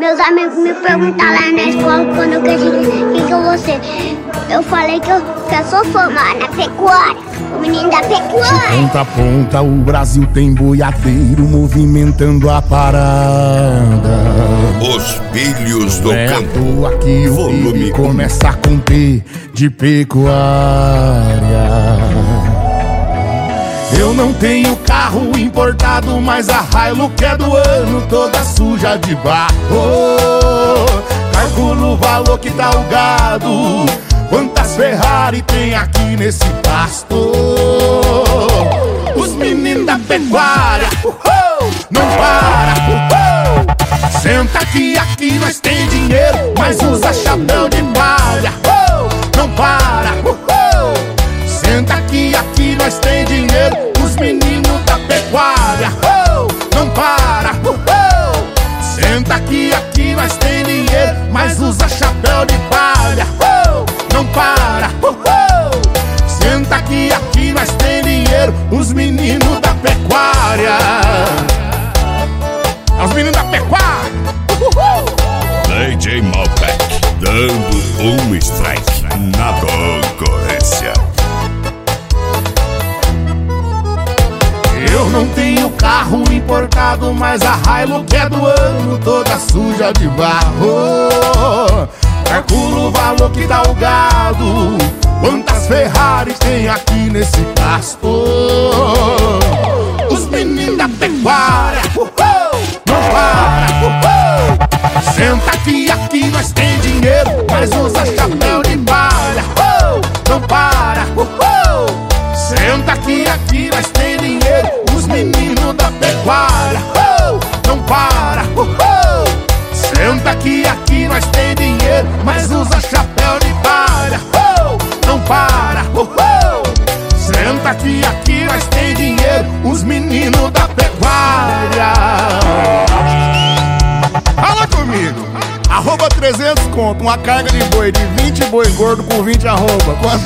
Meus amigos me perguntaram lá na escola quando eu cresci, quem que eu vou ser? Eu falei que eu sou formada na pecuária, o menino da pecuária. De ponta a ponta o Brasil tem boiadeiro movimentando a parada. Os filhos do campo. Aqui o PIB começa com P de pecuária. Eu não tenho carro importado, mas a Hilux é do ano, toda suja de barro. Calculo o valor que dá o gado, quantas Ferrari tem aqui nesse pasto. Os meninos da pecuária, não para, senta aqui nós tem dinheiro, mas usa chapéu de palha. Não para, senta aqui nós tem dinheiro, os meninos da pecuária. Não para, senta aqui nós tem dinheiro, mas usa chapéu de palha. Não para, senta aqui nós tem dinheiro, os meninos da pecuária. Os meninos da pecuária. DJ Malbec dando strike na concorrência. Eu não tenho carro importado, mas a Hilux é do ano, toda suja de barro. Calculo o valor que dá o gado, quantas Ferrari tem aqui nesse pasto. Os meninos da pecuária, não para, senta aqui nós tem dinheiro, mas usa chapéu de palha. Não para, senta aqui nós tem dinheiro, os meninos da pecuária. Não para, senta aqui nós tem dinheiro, mas usa chapéu de palha. Não para, senta aqui nós tem dinheiro, os meninos da pecuária. Fala comigo. Arroba 300 conto, uma carga de boi de 20 boi gordo com 20 arroba. Quanto?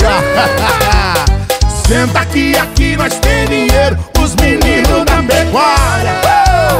Senta aqui nós tem dinheiro, os meninos da pecuária.